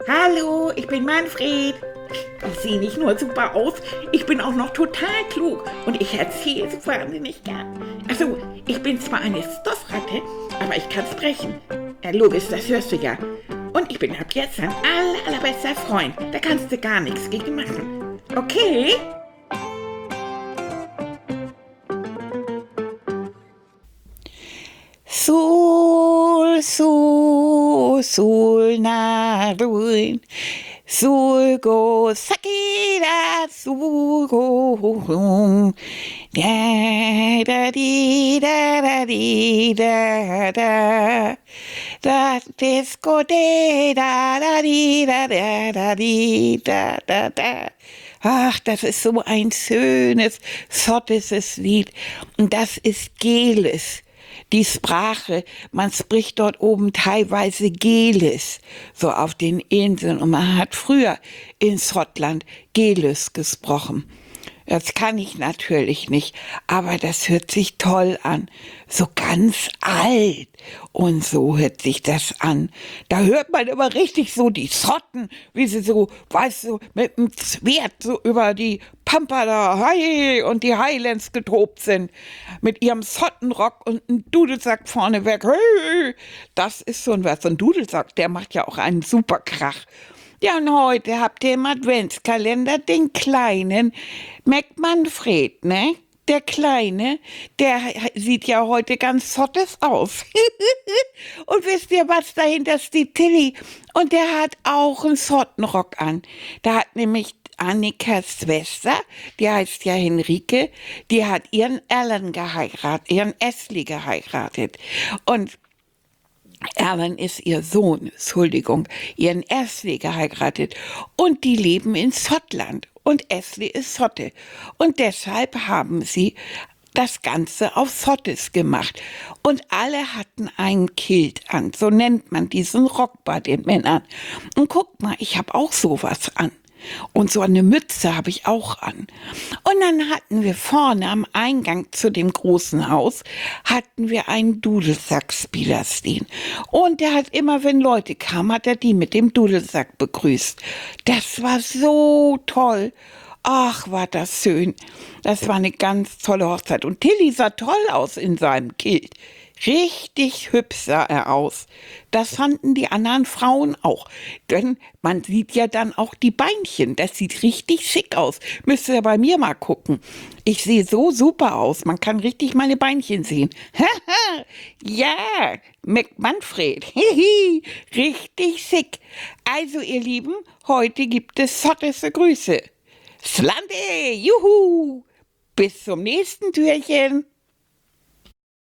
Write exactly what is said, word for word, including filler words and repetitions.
Hallo, ich bin Manfred. Ich sehe nicht nur super aus, ich bin auch noch total klug und ich erzähle so wahnsinnig gern. Also, ich bin zwar eine Stoffratte, aber ich kann sprechen. Ja, logisch, das hörst du ja. Und ich bin ab jetzt dein aller, allerbester Freund. Da kannst du gar nichts gegen machen. Okay? Sul, sul, sul na ruin, sul go sakira, sul go da da di da da di da da da disco de da da di da da da di da da da. Ach, das ist so ein schönes, zottiges Lied. Und das ist Geles. Die Sprache, man spricht dort oben teilweise Gelis, so auf den Inseln. Und man hat früher in Schottland Gelis gesprochen. Das kann ich natürlich nicht, aber das hört sich toll an. So ganz alt. Und so hört sich das an. Da hört man immer richtig so die Schotten, wie sie so, weißt du, mit dem Schwert so über die Pampa da, hi, und die Highlands getobt sind. Mit ihrem Schottenrock und einem Dudelsack vorneweg. Hey, das ist so ein was. So ein Dudelsack, der macht ja auch einen super Krach. Ja, und heute habt ihr im Adventskalender den kleinen Mac-Manfred, ne? Der Kleine, der sieht ja heute ganz zottes aus. Und wisst ihr, was dahinter steht? Tilly. Und der hat auch einen Schottenrock an. Da hat nämlich Annikas Schwester, die heißt ja Henrike, die hat ihren Alan geheiratet, ihren Ashley geheiratet. Und Alan ist ihr Sohn, Entschuldigung, ihren Ashley geheiratet. Und die leben in Schottland. Und Ashley ist Schotte. Und deshalb haben sie das Ganze auf Schottisch gemacht. Und alle hatten einen Kilt an. So nennt man diesen Rock bei den Männern. Und guckt mal, ich habe auch sowas an. Und so eine Mütze habe ich auch an. Und dann hatten wir vorne am Eingang zu dem großen Haus, hatten wir einen Dudelsackspieler stehen. Und der hat immer, wenn Leute kamen, hat er die mit dem Dudelsack begrüßt. Das war so toll. Ach, war das schön. Das war eine ganz tolle Hochzeit. Und Tilly sah toll aus in seinem Kilt. Richtig hübsch sah er aus. Das fanden die anderen Frauen auch. Denn man sieht ja dann auch die Beinchen. Das sieht richtig schick aus. Müsst ihr bei mir mal gucken. Ich sehe so super aus. Man kann richtig meine Beinchen sehen. Ja, Mac-Manfred. Richtig schick. Also ihr Lieben, heute gibt es schottische Grüße. Slande, juhu. Bis zum nächsten Türchen.